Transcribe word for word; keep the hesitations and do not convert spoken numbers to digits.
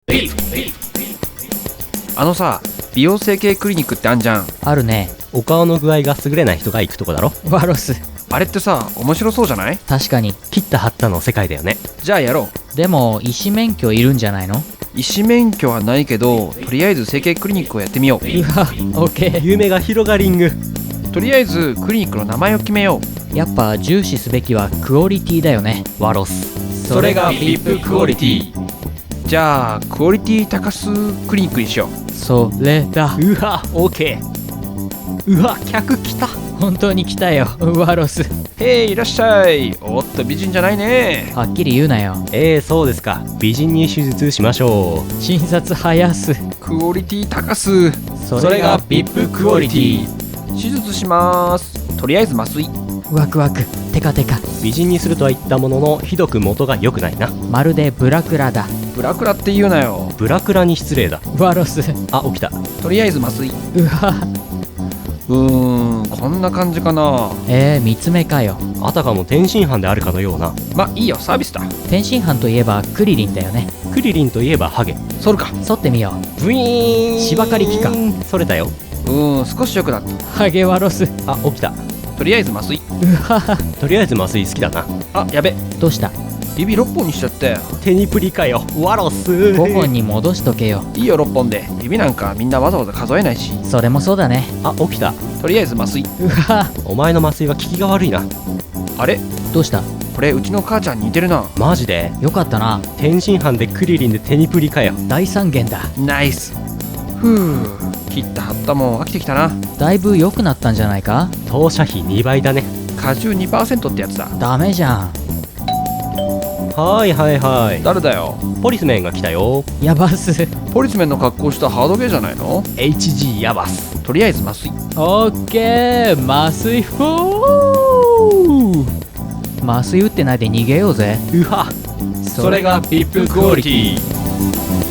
あのさ、美容整形クリニックってあんじゃん。 あるね。 お顔の具合が優れない人が行くとこだろ。 ワロス。 あれってさ、面白そうじゃない？ 確かに。 切った貼ったの世界だよね。 じゃあやろでも医師免許いるんじゃないの？ う。医師免許はないけど、とりあえず整形クリニックをやってみよう。 うわ、オッケー。 夢が広がリング。 とりあえずクリニックの名前を決めよう。 やっぱ重視すべきはクオリティだよね。 ワロス。 それが ブイアイピー クオリティ。じゃあクオリティ高すクリニックにしよう。 それだ。 うわ、オーケー。うわ、客来た。 本当に来たよ、ワロス。 へい、いらっしゃい。おっと、美人じゃないね。 はっきり言うなよ。 えー、そうですか。美人に手術しましょう。 診察早す。 クオリティ高す。 それがブイアイピー クオリティ。手術します。とりあえず麻酔。 ワクワク。テカテカ。 美人にするとは言ったものの、ひどく元が良くないな。 まるでブラクラだ。 ブラクラって言うなよ。 ブラクラに失礼だ。 ワロス。 あ、起きた。 とりあえず麻酔。 うわ。 うーん、こんな感じかな。 えー、三つ目かよ。 あたかも天津飯であるかのような。 ま、いいよ、サービスだ。 天津飯といえばクリリンだよね。 クリリンといえばハゲ。 そるか。 剃ってみよブイーン。 芝刈り機か。 それだよ。 うーん、少し良くなった。 う。ハゲワロス。 あ、起きた。 とりあえず麻酔。 うわ。 とりあえず麻酔好きだな。 あ、やべ。 どうした？ 指ろっぽんにしちゃったよ。 テニプリかよ。ワロス。 ごほんに戻しとけよ。 いいよ、ろっぽんで。指なんかみんなわざわざ数えないし。 それもそうだね。 あ、起きた。 とりあえず麻酔。 うわ。 お前の麻酔は効きが悪いな。 あれ、 どうした？ これうちの母ちゃんに似てるな。 マジで？ よかったな。 天津飯でクリリンでテニプリかよ。 大三元だ。 ナイス。ふう、切った貼ったもん飽きてきたな。 だいぶ良くなったんじゃないか？ 投射費にばいだね。 果汁 にパーセント ってやつだ。 ダメじゃん。 はいはいはい。 誰だよ。 ポリスメンが来たよ。 やばす。 ポリスメンの格好したハードゲーじゃないの？ エイチジー ヤバス。 とりあえず麻酔。 オッケー。麻酔フォー。麻酔打ってないで逃げようぜ。 うわ。 それが ブイアイピー クオリティ。